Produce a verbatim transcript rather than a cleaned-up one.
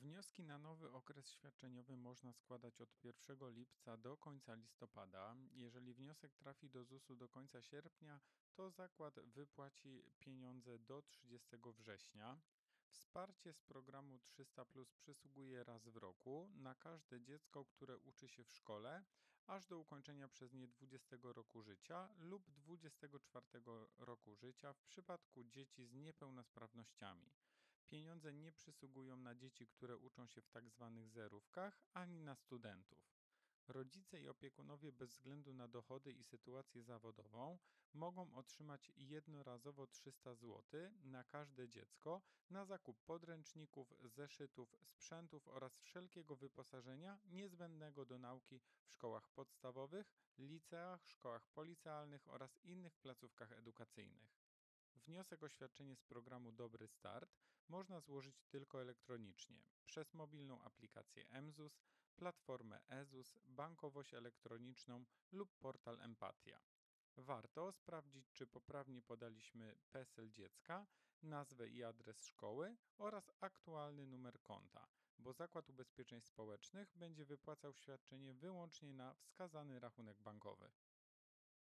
Wnioski na nowy okres świadczeniowy można składać od pierwszego lipca do końca listopada. Jeżeli wniosek trafi do zusu do końca sierpnia, to zakład wypłaci pieniądze do trzydziestego września. Wsparcie z programu trzysta plus przysługuje raz w roku na każde dziecko, które uczy się w szkole, aż do ukończenia przez nie dwudziestego roku życia lub dwudziestego czwartego roku życia w przypadku dzieci z niepełnosprawnościami. Pieniądze nie przysługują na dzieci, które uczą się w tak zwanych zerówkach, ani na studentów. Rodzice i opiekunowie bez względu na dochody i sytuację zawodową mogą otrzymać jednorazowo trzysta złotych na każde dziecko na zakup podręczników, zeszytów, sprzętów oraz wszelkiego wyposażenia niezbędnego do nauki w szkołach podstawowych, liceach, szkołach policealnych oraz innych placówkach edukacyjnych. Wniosek o świadczenie z programu Dobry Start można złożyć tylko elektronicznie przez mobilną aplikację mzus, platformę ezus, bankowość elektroniczną lub portal Empatia. Warto sprawdzić, czy poprawnie podaliśmy PESEL dziecka, nazwę i adres szkoły oraz aktualny numer konta, bo Zakład Ubezpieczeń Społecznych będzie wypłacał świadczenie wyłącznie na wskazany rachunek bankowy.